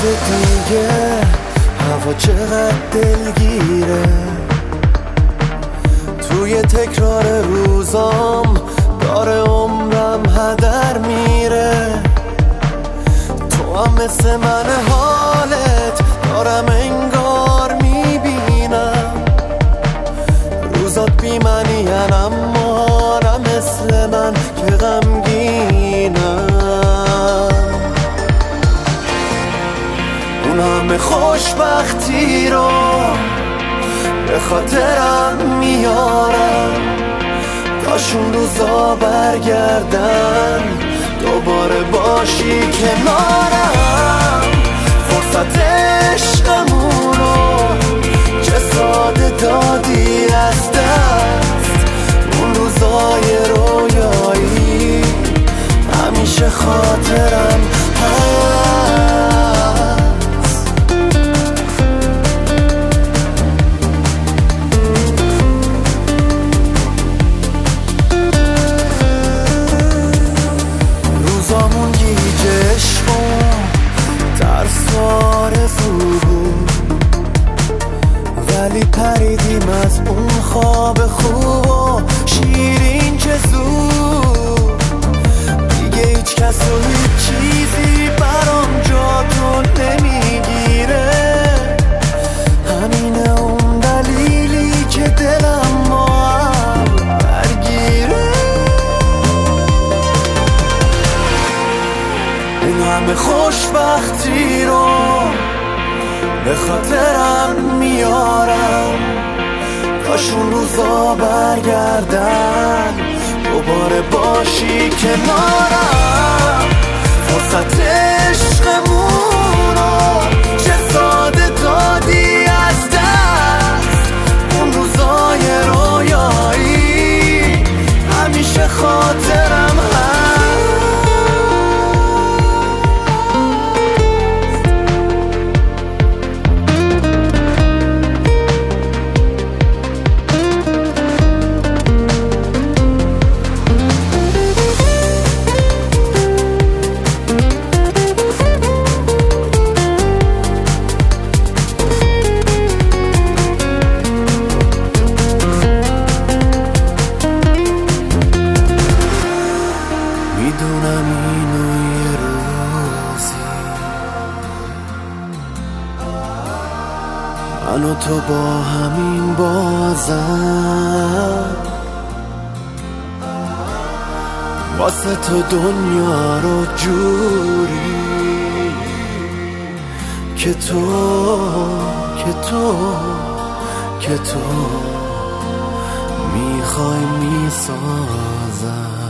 دیگه هوا چقدر دلگیره، توی تکرار روزام داره عمرم هدر میره. تو هم مثل من حالت دارم انگار میبینم، روزات بی معنین اما نه مثل من که غمگینم. اون همه خوشبختی رو به خاطرم میارم، کاش اون روزا برگردن دوباره باشی کنارم. فرصت عشقمونو چه ساده دادی از دست، اون روزای رویایی همیشه خاطرم هست. روزامون گیج عشق و ترس و آرزو بود، ولی پریدیم از اون خواب خوب و شیرین که زود. دیگه هیچ کس و هیچ چیزی برام جاتو نمیگیره، همینه اون دلیلی که دلم با هم درگیره. اون همه خوشبختی رو به خاطرم میارم، کاش اون روزا برگردن دوباره باشی کنارم. فرصت عشقمونو چه ساده دادی از دست، اون روزای رویایی همیشه خاطرم هست. میدونم اینو یه روزی من و تو با همین بازم، واسه تو دنیا رو جوری که تو میخوای میسازم.